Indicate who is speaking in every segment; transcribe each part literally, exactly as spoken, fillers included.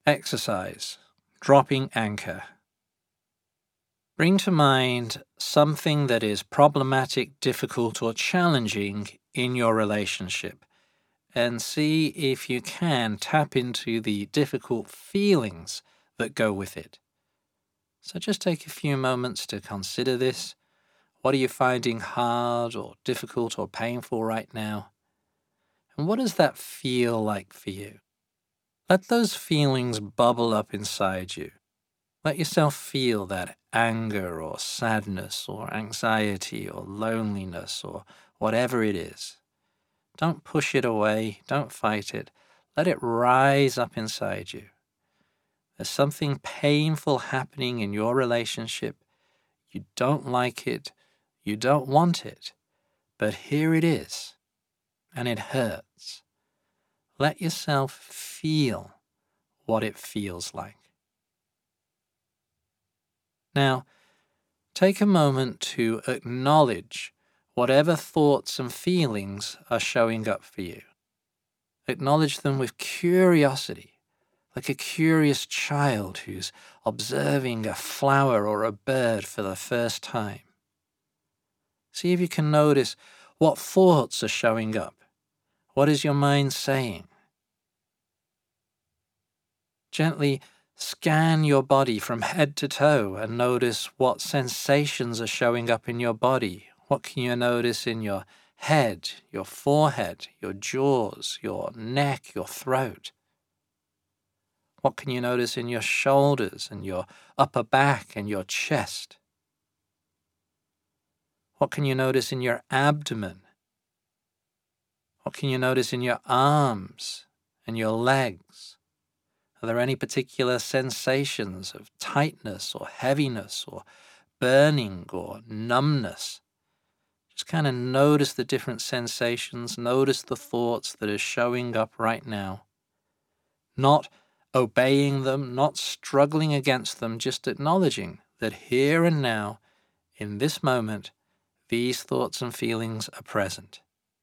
Speaker 1: Exercise. Dropping anchor. Bring to mind something that is problematic, difficult, or challenging in your relationship, and see if you can tap into the difficult feelings that go with it. So just take a few moments to consider this. What are you finding hard or difficult or painful right now? And what does that feel like for you? Let those feelings bubble up inside you. Let yourself feel that anger or sadness or anxiety or loneliness or whatever it is. Don't push it away. Don't fight it. Let it rise up inside you. There's something painful happening in your relationship. You don't like it. You don't want it. But here it is. And it hurts. Let yourself feel what it feels like. Now, take a moment to acknowledge whatever thoughts and feelings are showing up for you. Acknowledge them with curiosity, like a curious child who's observing a flower or a bird for the first time. See if you can notice what thoughts are showing up. What is your mind saying? Gently scan your body from head to toe and notice what sensations are showing up in your body. What can you notice in your head, your forehead, your jaws, your neck, your throat? What can you notice in your shoulders and your upper back and your chest? What can you notice in your abdomen? What can you notice in your arms and your legs? Are there any particular sensations of tightness or heaviness or burning or numbness? Just kind of notice the different sensations, notice the thoughts that are showing up right now. Not obeying them, not struggling against them, just acknowledging that here and now, in this moment, these thoughts and feelings are present.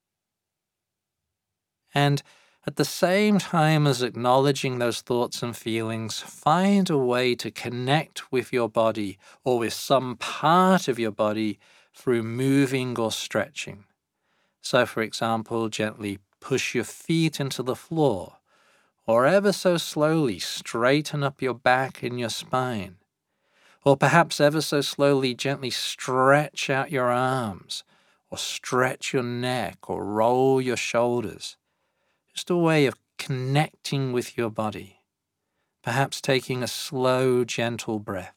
Speaker 1: And at the same time as acknowledging those thoughts and feelings, find a way to connect with your body or with some part of your body through moving or stretching. So, for example, gently push your feet into the floor, or ever so slowly straighten up your back and your spine. Or perhaps ever so slowly gently stretch out your arms, or stretch your neck, or roll your shoulders. Just a way of connecting with your body, perhaps taking a slow, gentle breath.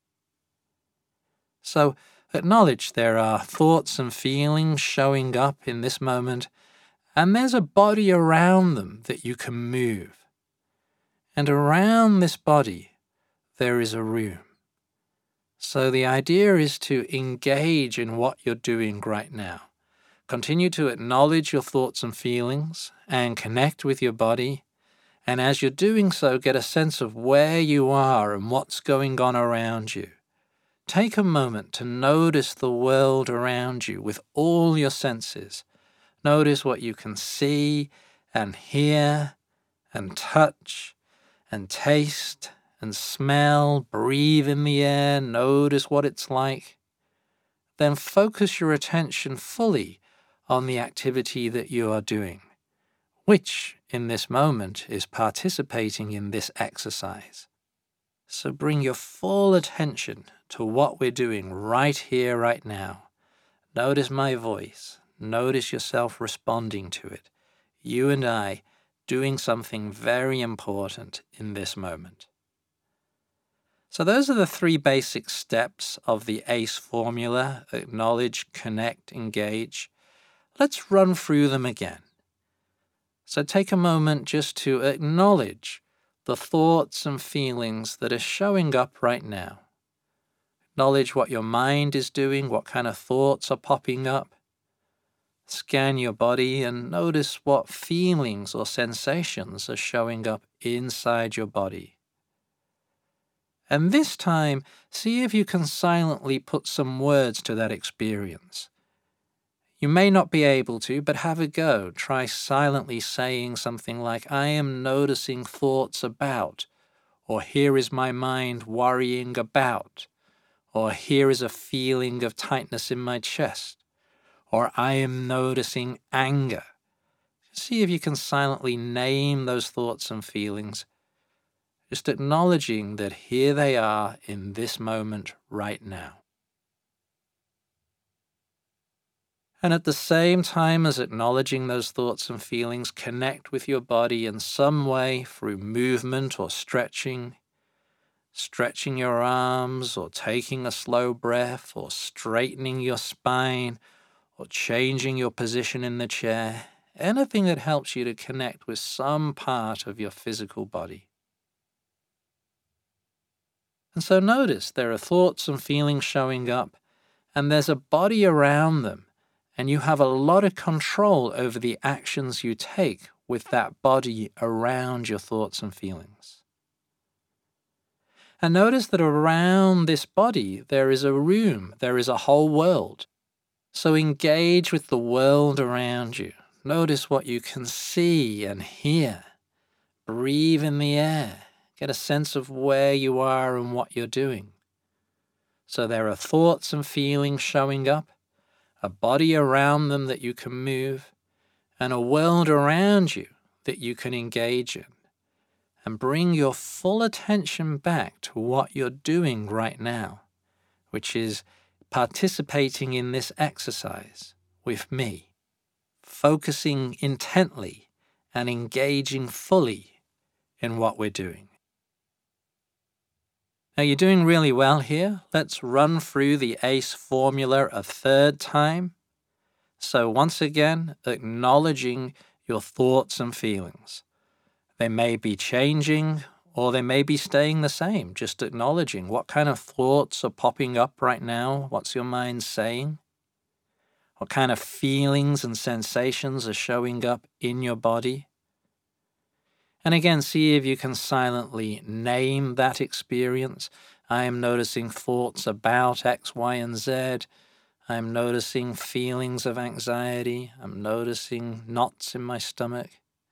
Speaker 1: So acknowledge there are thoughts and feelings showing up in this moment, and there's a body around them that you can move. And around this body, there is a room. So the idea is to engage in what you're doing right now. Continue to acknowledge your thoughts and feelings and connect with your body. And as you're doing so, get a sense of where you are and what's going on around you. Take a moment to notice the world around you with all your senses. Notice what you can see and hear and touch and taste and smell. Breathe in the air. Notice what it's like. Then focus your attention fully on the activity that you are doing, which in this moment is participating in this exercise. So bring your full attention to what we're doing right here, right now. Notice my voice. Notice yourself responding to it. You and I doing something very important in this moment. So those are the three basic steps of the ACE formula: acknowledge, connect, engage. Let's run through them again. So take a moment just to acknowledge the thoughts and feelings that are showing up right now. Acknowledge what your mind is doing, what kind of thoughts are popping up. Scan your body and notice what feelings or sensations are showing up inside your body. And this time, see if you can silently put some words to that experience. You may not be able to, but have a go. Try silently saying something like, I am noticing thoughts about, or here is my mind worrying about, or here is a feeling of tightness in my chest, or I am noticing anger. See if you can silently name those thoughts and feelings, just acknowledging that here they are in this moment right now. And at the same time as acknowledging those thoughts and feelings, connect with your body in some way through movement or stretching, stretching your arms or taking a slow breath or straightening your spine or changing your position in the chair, anything that helps you to connect with some part of your physical body. And so notice there are thoughts and feelings showing up, and there's a body around them, and you have a lot of control over the actions you take with that body around your thoughts and feelings. And notice that around this body there is a room, there is a whole world. So engage with the world around you. Notice what you can see and hear. Breathe in the air. Get a sense of where you are and what you're doing. So there are thoughts and feelings showing up, a body around them that you can move, and a world around you that you can engage in. And bring your full attention back to what you're doing right now, which is participating in this exercise with me, focusing intently and engaging fully in what we're doing. Now you're doing really well here. Let's run through the ACE formula a third time. So once again, acknowledging your thoughts and feelings. They may be changing or they may be staying the same, just acknowledging what kind of thoughts are popping up right now. What's your mind saying? What kind of feelings and sensations are showing up in your body? And again, see if you can silently name that experience. I am noticing thoughts about X, Y, and Z. I'm noticing feelings of anxiety. I'm noticing knots in my stomach.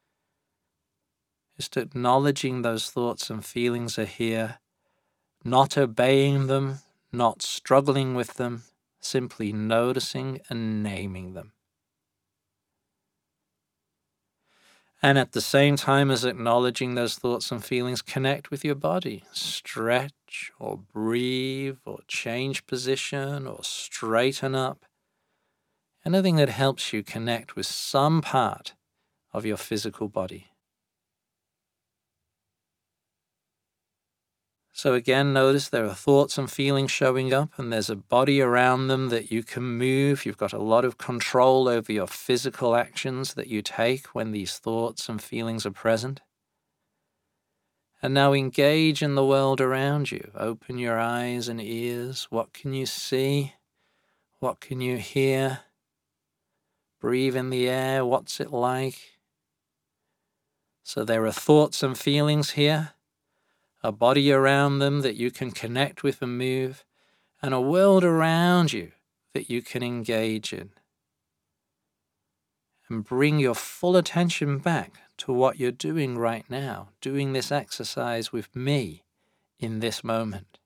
Speaker 1: Just acknowledging those thoughts and feelings are here, not obeying them, not struggling with them, simply noticing and naming them. And at the same time as acknowledging those thoughts and feelings, connect with your body. Stretch or breathe or change position or straighten up. Anything that helps you connect with some part of your physical body. So again, notice there are thoughts and feelings showing up, and there's a body around them that you can move. You've got a lot of control over your physical actions that you take when these thoughts and feelings are present. And now engage in the world around you. Open your eyes and ears. What can you see? What can you hear? Breathe in the air. What's it like? So there are thoughts and feelings here, a body around them that you can connect with and move, and a world around you that you can engage in. And bring your full attention back to what you're doing right now, doing this exercise with me in this moment.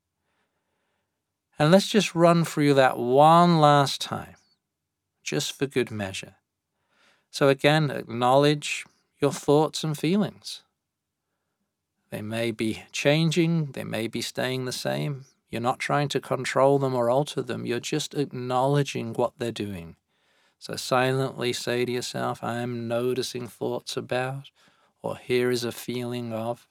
Speaker 1: And let's just run through that one last time, just for good measure. So again, acknowledge your thoughts and feelings. They may be changing, they may be staying the same. You're not trying to control them or alter them, you're just acknowledging what they're doing. So silently say to yourself, I am noticing thoughts about, or here is a feeling of.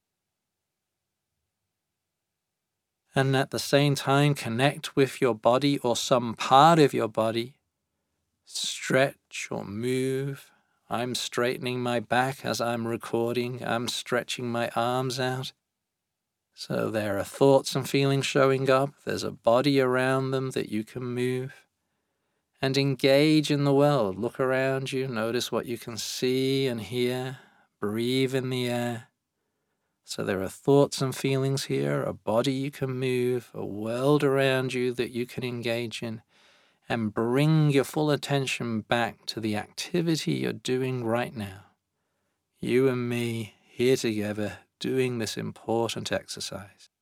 Speaker 1: And at the same time, connect with your body or some part of your body. Stretch or move. I'm straightening my back as I'm recording. I'm stretching my arms out. So there are thoughts and feelings showing up. There's a body around them that you can move. And engage in the world. Look around you. Notice what you can see and hear. Breathe in the air. So there are thoughts and feelings here, a body you can move, a world around you that you can engage in. And bring your full attention back to the activity you're doing right now. You and me here together doing this important exercise.